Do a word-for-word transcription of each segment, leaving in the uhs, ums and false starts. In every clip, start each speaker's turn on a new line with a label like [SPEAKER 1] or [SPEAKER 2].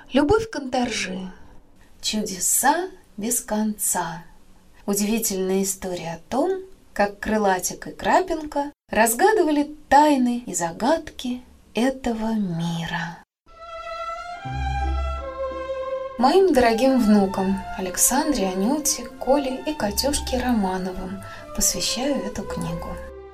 [SPEAKER 1] Любовь Кантаржи. Чудеса без конца. Удивительная история о том, как Крылатик и Крапинка разгадывали тайны и загадки этого мира. Моим дорогим внукам Александре, Анюте, Коле и Катюшке Романовым посвящаю эту книгу.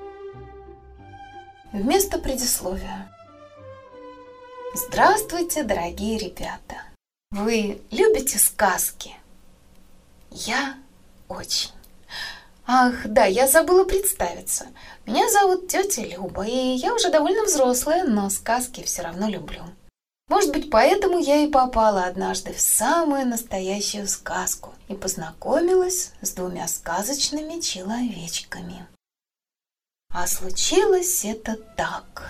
[SPEAKER 1] Вместо предисловия. Здравствуйте, дорогие ребята! Вы любите сказки? Я очень. Ах, да, я забыла представиться. Меня зовут тетя Люба, и я уже довольно взрослая, но сказки все равно люблю. Может быть, поэтому я и попала однажды в самую настоящую сказку и познакомилась с двумя сказочными человечками. А случилось это так.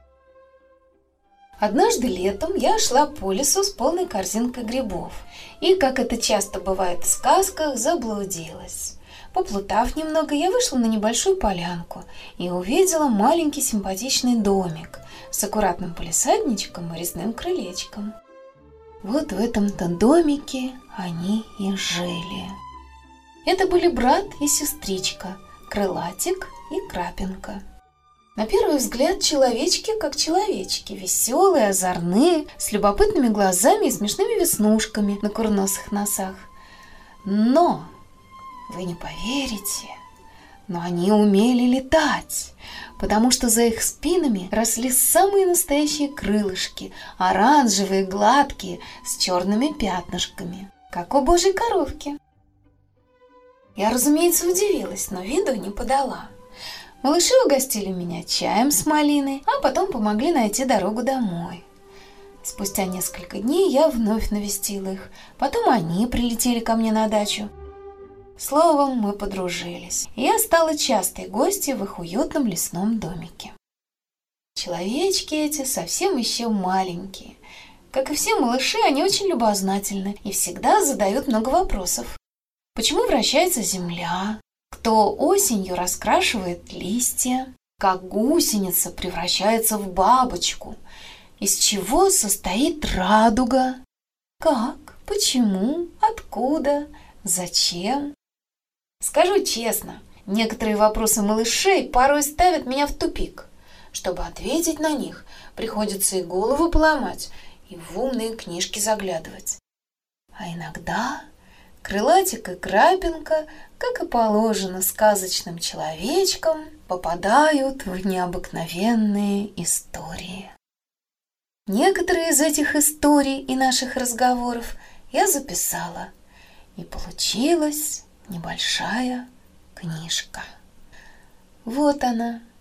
[SPEAKER 1] Однажды летом я шла по лесу с полной корзинкой грибов и, как это часто бывает в сказках, заблудилась. Поплутав немного, я вышла на небольшую полянку и увидела маленький симпатичный домик с аккуратным палисадничком и резным крылечком. Вот в этом-то домике они и жили. Это были брат и сестричка, Крылатик и Крапинка. На первый взгляд человечки как человечки, веселые, озорные, с любопытными глазами и смешными веснушками на курносых носах. Но, вы не поверите, но они умели летать, потому что за их спинами росли самые настоящие крылышки, оранжевые, гладкие, с черными пятнышками, как у божьей коровки. Я, разумеется, удивилась, но виду не подала. Малыши угостили меня чаем с малиной, а потом помогли найти дорогу домой. Спустя несколько дней я вновь навестила их, потом они прилетели ко мне на дачу. Словом, мы подружились, и я стала частой гостьей в их уютном лесном домике. Человечки эти совсем еще маленькие. Как и все малыши, они очень любознательны и всегда задают много вопросов. Почему вращается земля? Кто осенью раскрашивает листья? Как гусеница превращается в бабочку? Из чего состоит радуга? Как? Почему? Откуда? Зачем? Скажу честно, некоторые вопросы малышей порой ставят меня в тупик. Чтобы ответить на них, приходится и голову поломать, и в умные книжки заглядывать. А иногда Крылатик и Крапинка, как и положено сказочным человечкам, попадают в необыкновенные истории. Некоторые из этих историй и наших разговоров я записала, и получилась небольшая книжка. Вот она,